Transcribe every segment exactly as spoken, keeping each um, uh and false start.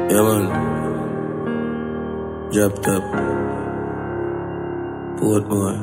Yeah, man. Drop top. Portmore.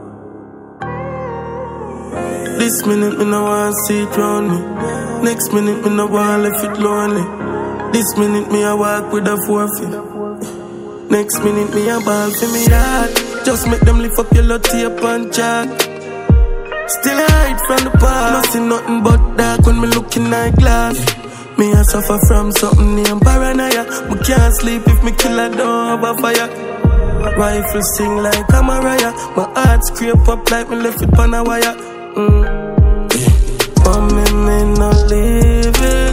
This minute me no want see it round me. Next minute me no want left it lonely. This minute me a walk with a forfeit. Next minute me a ball for me heart. Just make them lift up your lot tape and chalk. Still I hide from the past. Nothing nothing but dark when me look in my glass. Me a suffer from something named paranoia. Me can't sleep if me kill a don't have a fire. Rifle sing like a Mariah. My heart scrape up like me left it on a wire. Mm. But me, me no leave it.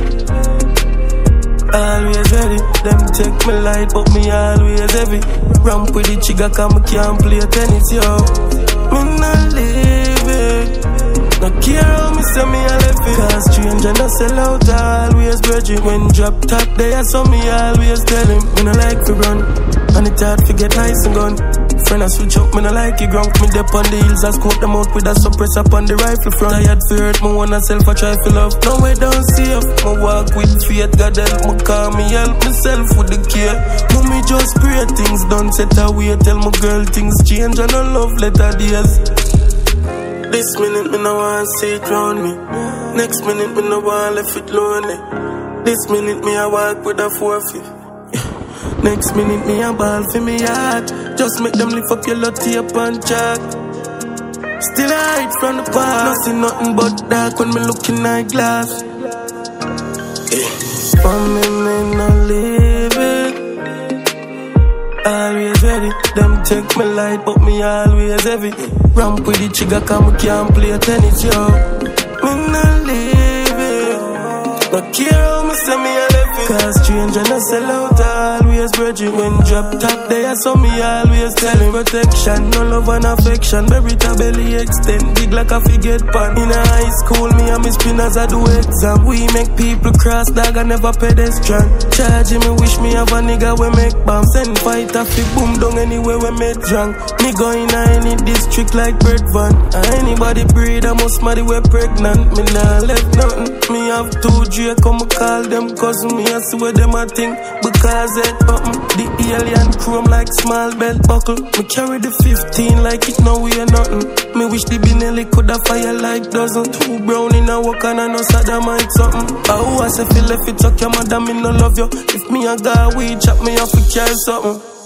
Always ready. Them take me light but me always heavy. Ramp with the trigger cause me can't play tennis, yo. Me no leave it. No care how me say me a left it. Cause stranger no sell out, always virgin. When drop top there, so me always tell him. Me no like to run, and it hard to get nice and gun. Friend I switch up, me no like it grunk. Me dip on the hills, I scope them out with a suppressor up on the rifle front. Tired for hurt, me want myself, I try for love. No way down safe, me walk with faith. God help me, call me, help myself with the care. Mommy just pray things done, set away. Tell my girl things change and no love letter days. This minute me no want see it round me. Next minute me no want left it lonely. This minute me a walk with a forfeit. Next minute me a ball for me heart. Just make them lift up your lot tape and chalk. Still I hide from the past. Nothing nothing but dark when me look in my glass. For me me no leave it. Always ready. Them take me light but me always heavy. Ramp with the trigger cause me can't play tennis, yo. Me no leave it. No care how me say me a left it. Cause stranger no sell out, always virgin. When drop top there, so me always tell him. Protection, no love and affection. Berita belly extend, big like a forget pan. In a high school, me and me spin as I do exam. We make people cross, dog, I never pedestrian. Charging me, wish me have a nigga we make bomb. Send fight a fi boom down anywhere we make drunk. Me go in a any district like Brett Van. Anybody breed, I must marry we pregnant. Me nah left nothing. Me have two Drake, come call them cousin. Me I see where them a think. Because it button, the alien chrome like small belt buckle. Me carry the fifteen like it no way nothing. Me wish the Benelli coulda fire like dozen. Two brown in a walk and I know sodomite something. Oh, I say feel if it talk your mother, me no love you. If me a guy we chop me off, we carry something.